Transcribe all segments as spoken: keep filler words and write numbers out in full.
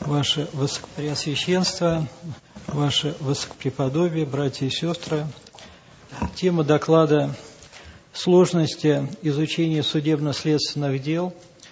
Ваше Высокопреосвященство, Ваше Высокопреподобие, братья и сестры, тема доклада «Сложности изучения судебно-следственных дел,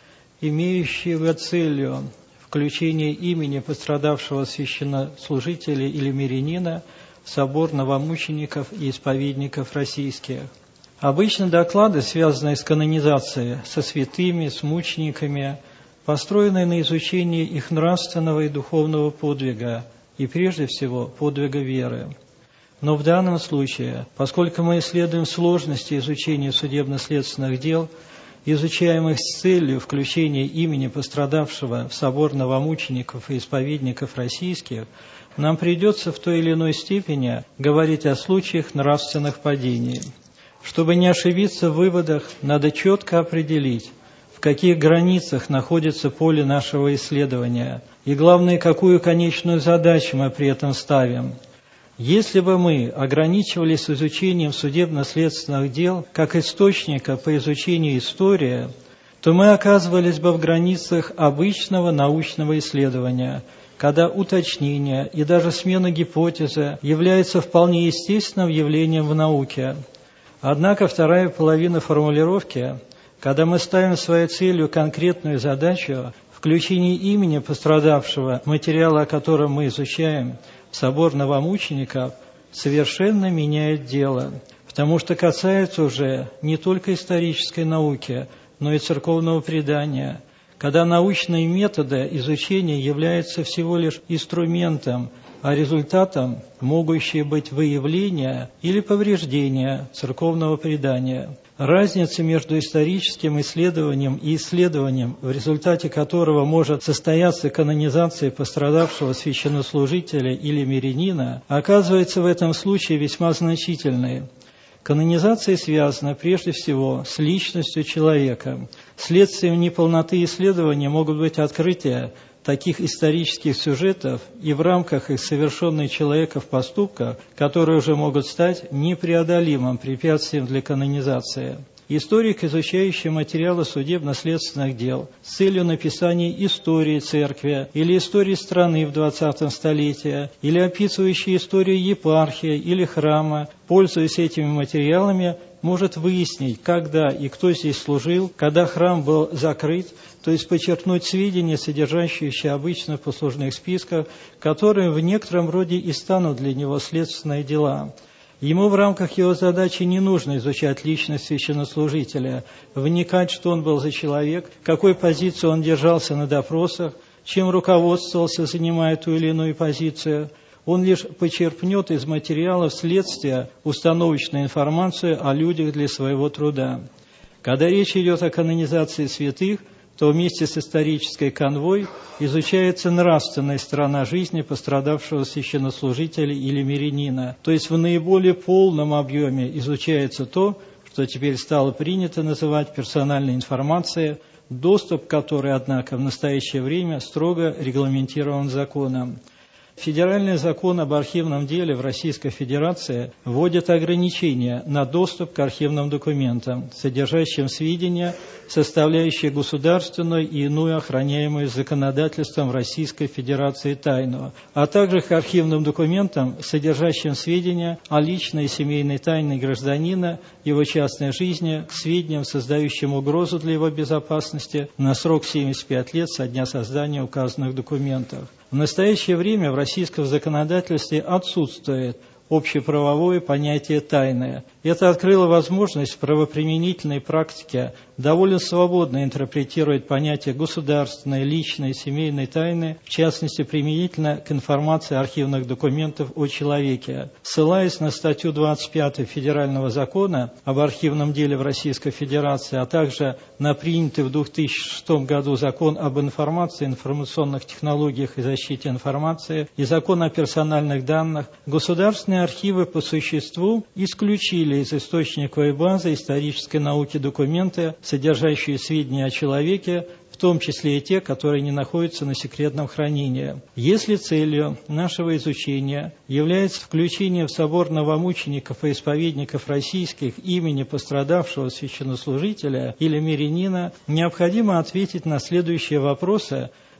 имеющего целью включение имени пострадавшего священнослужителя или мирянина в собор новомучеников и исповедников российских». Обычно доклады, связанные с канонизацией, со святыми, с мучениками, построенные на изучении их нравственного и духовного подвига, и прежде всего подвига веры. Но в данном случае, поскольку мы исследуем сложности изучения судебно-следственных дел, изучаем их с целью включения имени пострадавшего в собор новомучеников и исповедников российских, нам придется в той или иной степени говорить о случаях нравственных падений. Чтобы не ошибиться в выводах, надо четко определить, в каких границах находится поле нашего исследования, и, главное, какую конечную задачу мы при этом ставим. Если бы мы ограничивались изучением судебно-следственных дел как источника по изучению истории, то мы оказывались бы в границах обычного научного исследования, когда уточнение и даже смена гипотезы является вполне естественным явлением в науке. Однако вторая половина формулировки, когда мы ставим своей целью конкретную задачу включение имени пострадавшего, материала, о котором мы изучаем, в собор новомучеников, совершенно меняет дело, потому что касается уже не только исторической науки, но и церковного предания, когда научные методы изучения являются всего лишь инструментом, а результатом могущее быть выявление или повреждение церковного предания. Разница между историческим исследованием и исследованием, в результате которого может состояться канонизация пострадавшего священнослужителя или мирянина, оказывается в этом случае весьма значительной. Канонизация связана прежде всего с личностью человека. Следствием неполноты исследования могут быть открытия таких исторических сюжетов и в рамках их совершенных человеков поступков, которые уже могут стать непреодолимым препятствием для канонизации. Историк, изучающий материалы судебно-следственных дел с целью написания истории церкви или истории страны в двадцатом столетии, или описывающий историю епархии или храма, пользуясь этими материалами, может выяснить, когда и кто здесь служил, когда храм был закрыт, то есть подчеркнуть сведения, содержащиеся обычно в послужных списках, которые в некотором роде и станут для него следственные дела. Ему в рамках его задачи не нужно изучать личность священнослужителя, вникать, что он был за человек, какой позиции он держался на допросах, чем руководствовался, занимая ту или иную позицию. Он лишь почерпнет из материалов следствия установочную информацию о людях для своего труда. Когда речь идет о канонизации святых, то вместе с исторической канвой изучается нравственная сторона жизни пострадавшего священнослужителя или мирянина. То есть в наиболее полном объеме изучается то, что теперь стало принято называть персональной информацией, доступ к которой, однако, в настоящее время строго регламентирован законом. Федеральный закон об архивном деле в Российской Федерации вводит ограничения на доступ к архивным документам, содержащим сведения, составляющие государственную и иную охраняемую законодательством Российской Федерации тайну, а также к архивным документам, содержащим сведения о личной и семейной тайне гражданина, его частной жизни, к сведениям, создающим угрозу для его безопасности на срок семьдесят пять лет со дня создания указанных документов. В настоящее время в российском законодательстве отсутствует общеправовое понятие «тайное». Это открыло возможность в правоприменительной практике довольно свободно интерпретировать понятие государственной, личной, семейной тайны, в частности, применительно к информации архивных документов о человеке. Ссылаясь на статью двадцать пятую Федерального закона об архивном деле в Российской Федерации, а также на принятый в две тысячи шестом году закон об информации, информационных технологиях и защите информации и закон о персональных данных, государственные архивы по существу исключили из источниковой базы исторической науки документы, содержащие сведения о человеке, в том числе и те, которые не находятся на секретном хранении. Если целью нашего изучения является включение в собор новомучеников и исповедников российских имени пострадавшего священнослужителя или мирянина, необходимо ответить на следующие вопросы,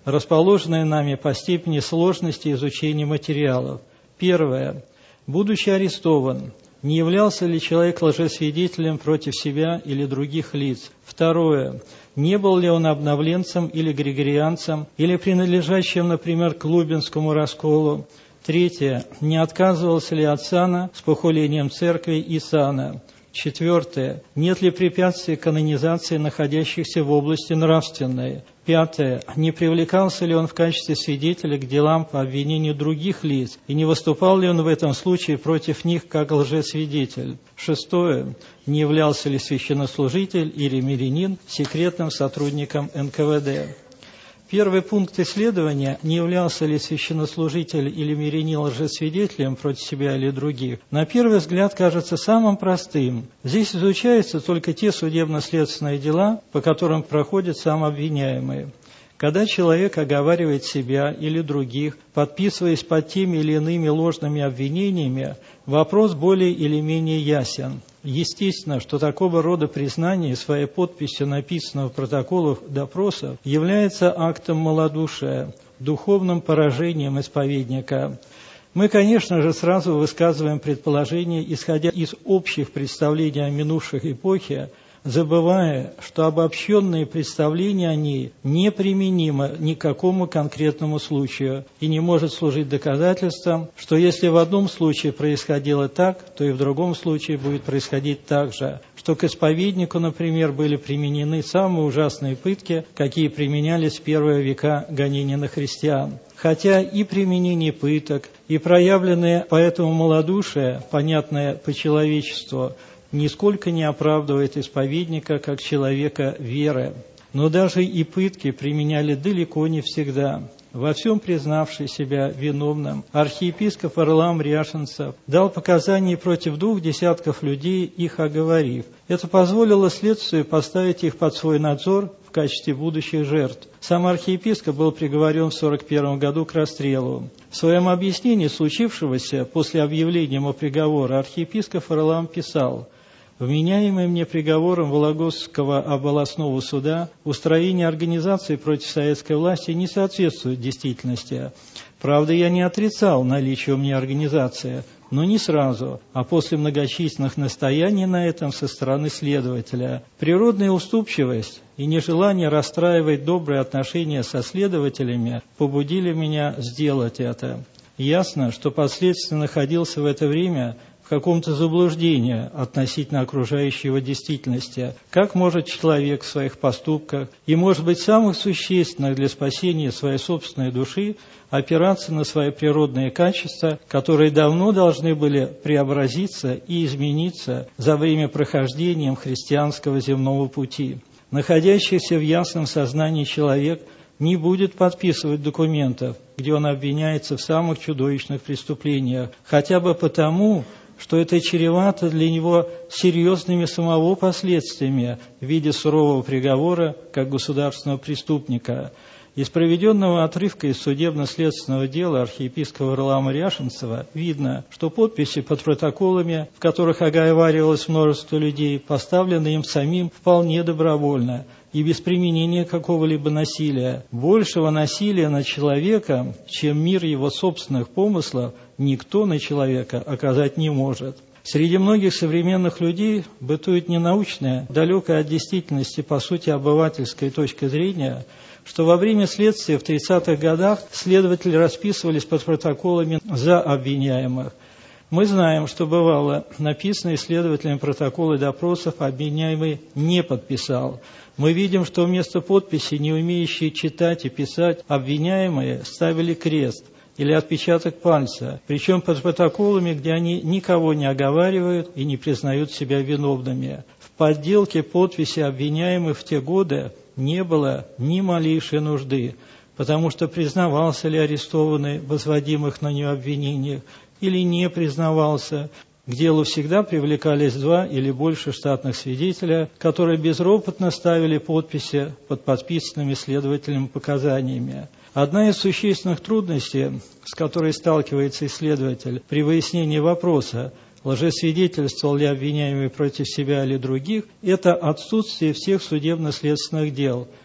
расположенные нами по степени сложности изучения материалов. Первое. Будучи арестован, не являлся ли человек лжесвидетелем против себя или других лиц? Второе. Не был ли он обновленцем или григорианцем, или принадлежащим, например, к Лубенскому расколу? Третье. Не отказывался ли от сана с похулением церкви и сана? Четвертое. Нет ли препятствий канонизации находящихся в области нравственной? Пятое. Не привлекался ли он в качестве свидетеля к делам по обвинению других лиц, и не выступал ли он в этом случае против них как лжесвидетель? Шестое. Не являлся ли священнослужитель или мирянин секретным сотрудником эн ка вэ дэ? Первый пункт исследования, не являлся ли священнослужитель или мирянин лжесвидетелем против себя или других, на первый взгляд кажется самым простым. Здесь изучаются только те судебно-следственные дела, по которым проходит сам обвиняемый. Когда человек оговаривает себя или других, подписываясь под теми или иными ложными обвинениями, вопрос более или менее ясен. Естественно, что такого рода признание своей подписью написанного в протоколах допросов является актом малодушия, духовным поражением исповедника. Мы, конечно же, сразу высказываем предположение, исходя из общих представлений о минувших эпохе, забывая, что обобщенные представления о ней неприменимы ни к какому конкретному случаю и не может служить доказательством, что если в одном случае происходило так, то и в другом случае будет происходить так же, что к исповеднику, например, были применены самые ужасные пытки, какие применялись в первые века гонения на христиан. Хотя и применение пыток, и проявленное поэтому малодушие, понятное по человечеству, нисколько не оправдывает исповедника как человека веры. Но даже и пытки применяли далеко не всегда. Во всем признавший себя виновным, архиепископ Варлаам Ряшенцев дал показания против двух десятков людей, их оговорив. Это позволило следствию поставить их под свой надзор в качестве будущих жертв. Сам архиепископ был приговорен в сорок первом году к расстрелу. В своем объяснении случившегося после объявления ему приговора архиепископ Варлаам писал: «Вменяемый мне приговором Вологодского областного суда устроение организации против советской власти не соответствует действительности. Правда, я не отрицал наличие у меня организации, но не сразу, а после многочисленных настояний на этом со стороны следователя. Природная уступчивость и нежелание расстраивать добрые отношения со следователями побудили меня сделать это. Ясно, что последствия находился в это время в каком-то заблуждении относительно окружающей его действительности. Как может человек в своих поступках и, может быть, самых существенных для спасения своей собственной души опираться на свои природные качества, которые давно должны были преобразиться и измениться за время прохождения христианского земного пути? Находящийся в ясном сознании человек не будет подписывать документов, где он обвиняется в самых чудовищных преступлениях, хотя бы потому, что это чревато для него серьезными самого последствиями в виде сурового приговора как государственного преступника. Из приведенного отрывка из судебно-следственного дела архиепископа Варлаама Ряшенцева видно, что подписи под протоколами, в которых оговаривалось множество людей, поставлены им самим вполне добровольно и без применения какого-либо насилия. Большего насилия над человеком, чем мир его собственных помыслов, никто на человека оказать не может. Среди многих современных людей бытует ненаучная, далекая от действительности, по сути, обывательская точка зрения, что во время следствия в тридцатых годах следователи расписывались под протоколами за обвиняемых. Мы знаем, что бывало написанные следователями протоколы допросов обвиняемый не подписал. Мы видим, что вместо подписи, не умеющие читать и писать, обвиняемые ставили крест или отпечаток пальца, причем под протоколами, где они никого не оговаривают и не признают себя виновными. В подделке подписи обвиняемых в те годы не было ни малейшей нужды, потому что признавался ли арестованный в возводимых на него обвинениях или не признавался. К делу всегда привлекались два или больше штатных свидетеля, которые безропотно ставили подписи под подписанными следователем показаниями. Одна из существенных трудностей, с которой сталкивается исследователь при выяснении вопроса, лжесвидетельствовал ли обвиняемый против себя или других, это отсутствие всех судебно-следственных дел,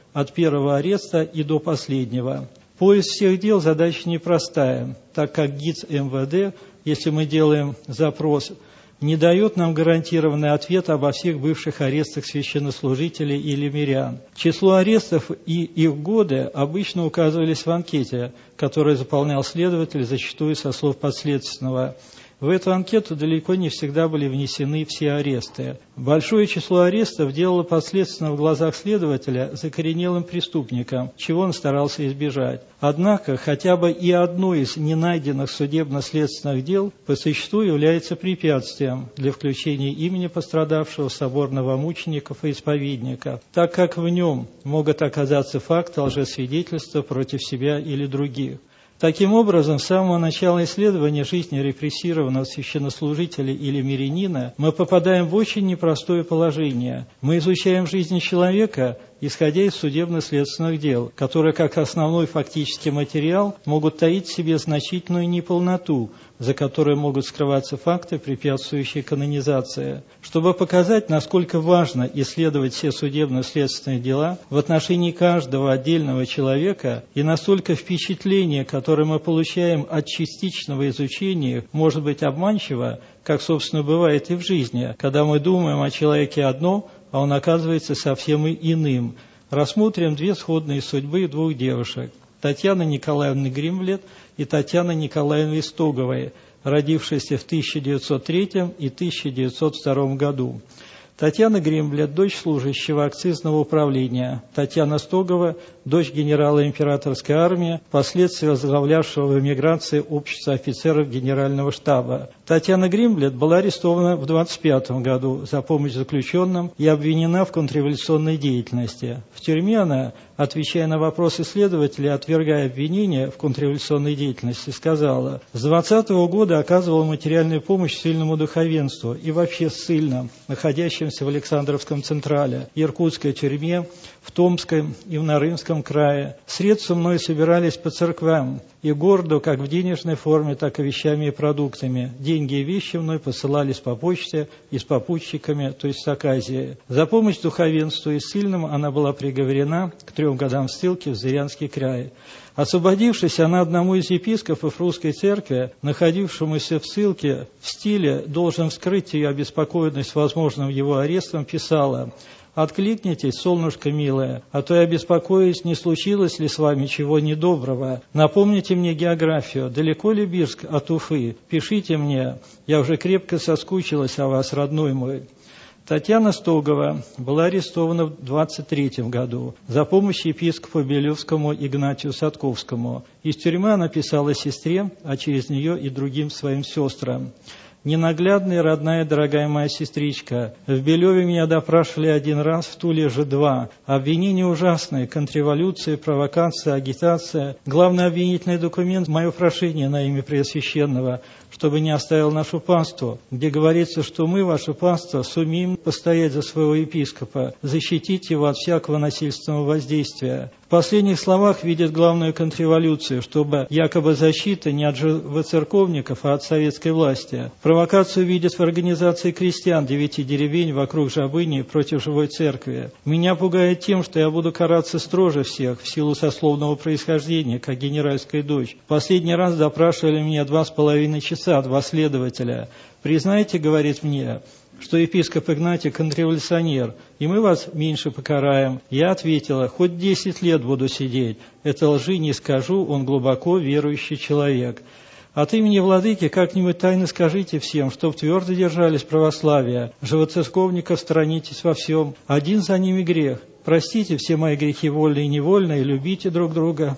от первого ареста и до последнего. Поиск всех дел – задача непростая, так как ГИЦ эм вэ дэ, если мы делаем запрос, не дает нам гарантированный ответ обо всех бывших арестах священнослужителей или мирян. Число арестов и их годы обычно указывались в анкете, которую заполнял следователь, зачастую со слов подследственного. В эту анкету далеко не всегда были внесены все аресты. Большое число арестов делало подследственного в глазах следователя закоренелым преступником, чего он старался избежать. Однако, хотя бы и одно из ненайденных судебно-следственных дел по существу является препятствием для включения имени пострадавшего в собор новомучеников и исповедников, так как в нем могут оказаться факты лжесвидетельства против себя или других. Таким образом, с самого начала исследования жизни репрессированного священнослужителя или мирянина мы попадаем в очень непростое положение. Мы изучаем жизнь человека, исходя из судебно-следственных дел, которые, как основной фактический материал, могут таить в себе значительную неполноту, за которой могут скрываться факты, препятствующие канонизации. Чтобы показать, насколько важно исследовать все судебно-следственные дела в отношении каждого отдельного человека, и настолько впечатление, которое мы получаем от частичного изучения, может быть обманчиво, как, собственно, бывает и в жизни, когда мы думаем о человеке одно, а он оказывается совсем иным. Рассмотрим две сходные судьбы двух девушек. Татьяны Николаевны Гримблет и Татьяны Николаевны Стоговой, родившиеся в тысяча девятьсот третьем и тысяча девятьсот втором году. Татьяна Гримблет – дочь служащего акцизного управления. Татьяна Стогова – дочь генерала императорской армии, впоследствии возглавлявшего в эмиграции общество офицеров генерального штаба. Татьяна Гримблет была арестована в двадцать пятом году за помощь заключенным и обвинена в контрреволюционной деятельности. В тюрьме она, отвечая на вопросы следователя, отвергая обвинения в контрреволюционной деятельности, сказала: «С двадцатого года оказывала материальную помощь ссыльному духовенству и вообще ссыльным, находящимся в Александровском Централе, Иркутской тюрьме, в Томском и в Нарынском крае. Средства мной собирались по церквям и городу как в денежной форме, так и вещами и продуктами. Деньги и вещи мной посылались по почте и с попутчиками, то есть с Аказией. За помощь духовенству и ссыльным она была приговорена к трем годам ссылки в Зырянский край. Освободившись, она одному из епископов русской церкви, находившемуся в ссылке, в стиле «должен вскрыть ее обеспокоенность возможным его арестом», писала: «Откликнитесь, солнышко милое, а то я беспокоюсь, не случилось ли с вами чего недоброго. Напомните мне географию, далеко ли Бирск от Уфы? Пишите мне, я уже крепко соскучилась о вас, родной мой». Татьяна Стогова была арестована в двадцать третьем году за помощь епископу Белевскому Игнатию Садковскому. Из тюрьмы она писала сестре, а через нее и другим своим сестрам: «Ненаглядная, родная, дорогая моя сестричка, в Белеве меня допрашивали один раз, в Туле же два. Обвинения ужасные, контрреволюция, провокация, агитация. Главный обвинительный документ – мое прошение на имя Преосвященного, чтобы не оставил нашу паству, где говорится, что мы, ваше паство, сумеем постоять за своего епископа, защитить его от всякого насильственного воздействия. В последних словах видят главную контрреволюцию, чтобы якобы защита не от живоцерковников, а от советской власти. Провокацию видят в организации крестьян девяти деревень вокруг Жабыни против живой церкви. Меня пугает тем, что я буду караться строже всех в силу сословного происхождения, как генеральская дочь. Последний раз допрашивали меня два с половиной часа, два следователя. Признайте, говорит мне, что епископ Игнатий контрреволюционер, и мы вас меньше покараем. Я ответила: хоть десять лет буду сидеть. Это лжи не скажу, он глубоко верующий человек. От имени владыки как-нибудь тайно скажите всем, чтоб твердо держались православия. Живоцерковников сторонитесь во всем. Один за ними грех. Простите все мои грехи вольные и невольные, любите друг друга.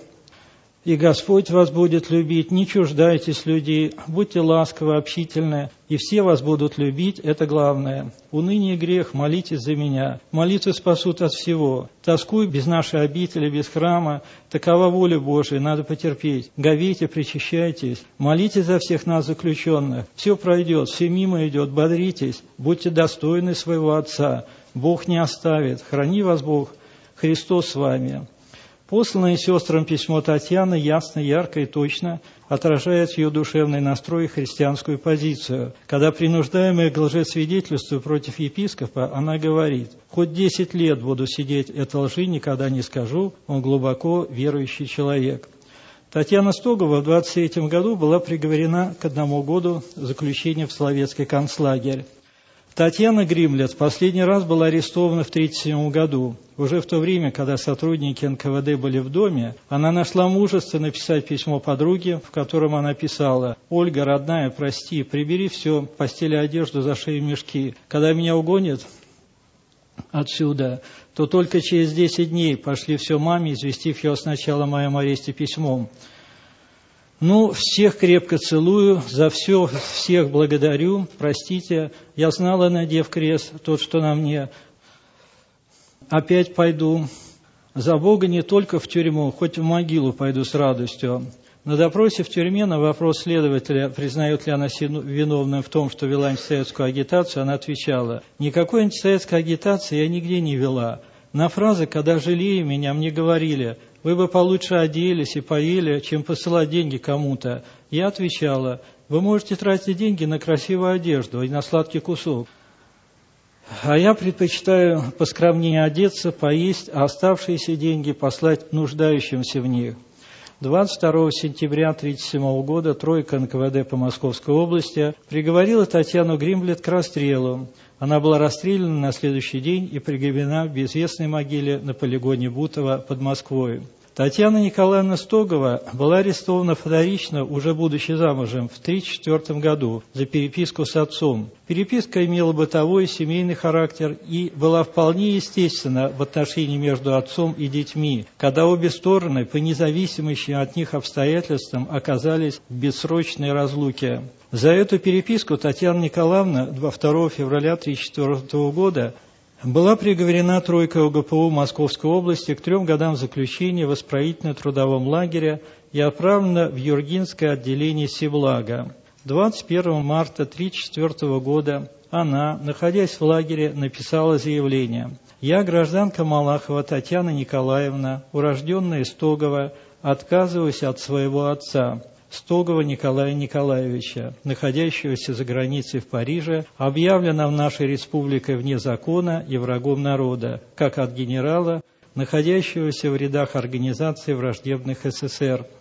И Господь вас будет любить, не чуждайтесь людей, будьте ласковы, общительны, и все вас будут любить, это главное. Уныние — грех, молитесь за меня. Молитвы спасут от всего. Тоскуй без нашей обители, без храма, такова воля Божия, надо потерпеть. Говейте, причащайтесь, молитесь за всех нас заключенных. Все пройдет, все мимо идет, бодритесь, будьте достойны своего Отца. Бог не оставит, храни вас Бог, Христос с вами». Посланное сестрам письмо Татьяны ясно, ярко и точно отражает ее душевный настрой и христианскую позицию. Когда, принуждаемая к лжесвидетельству против епископа, она говорит: «Хоть десять лет буду сидеть, этой лжи никогда не скажу, он глубоко верующий человек». Татьяна Стогова в двадцать третьем году была приговорена к одному году заключения в Соловецкий концлагерь. Татьяна Гримлет последний раз была арестована в тридцать седьмом году. Уже в то время, когда сотрудники эн ка вэ дэ были в доме, она нашла мужество написать письмо подруге, в котором она писала: «Ольга, родная, прости, прибери все, постель и одежду, за шею мешки. Когда меня угонят отсюда, то только через десять дней пошли все маме, известив ее сначала о моем аресте письмом. Ну, всех крепко целую, за все всех благодарю, простите, я знала, надев крест, тот, что на мне, опять пойду. За Бога не только в тюрьму, хоть в могилу пойду с радостью». На допросе в тюрьме на вопрос следователя, признает ли она виновным в том, что вела антисоветскую агитацию, она отвечала: «Никакой антисоветской агитации я нигде не вела. На фразы, когда жалея меня, мне говорили: вы бы получше оделись и поели, чем посылать деньги кому-то». Я отвечала: «Вы можете тратить деньги на красивую одежду и на сладкий кусок. А я предпочитаю поскромнее одеться, поесть, а оставшиеся деньги послать нуждающимся в них». двадцать второго сентября тысяча девятьсот тридцать седьмого года тройка эн ка вэ дэ по Московской области приговорила Татьяну Гримлет к расстрелу. Она была расстреляна на следующий день и погребена в безвестной могиле на полигоне Бутово под Москвой. Татьяна Николаевна Стогова была арестована вторично, уже будучи замужем, в тысяча девятьсот тридцать четвёртом году за переписку с отцом. Переписка имела бытовой и семейный характер и была вполне естественна в отношении между отцом и детьми, когда обе стороны по независимым от них обстоятельствам оказались в бессрочной разлуке. За эту переписку Татьяна Николаевна второго февраля тысяча девятьсот тридцать четвёртого года была приговорена тройкой о гэ пэ у Московской области к трем годам заключения в исправительно-трудовом лагере и отправлена в Юргинское отделение Сиблага. двадцать первого марта тысяча девятьсот тридцать четвёртого года она, находясь в лагере, написала заявление: «Я, гражданка Малахова Татьяна Николаевна, урожденная Стогова, отказываюсь от своего отца, Стогова Николая Николаевича, находящегося за границей в Париже, объявлено в нашей республике вне закона и врагом народа, как от генерала, находящегося в рядах организаций враждебных эс эс эр.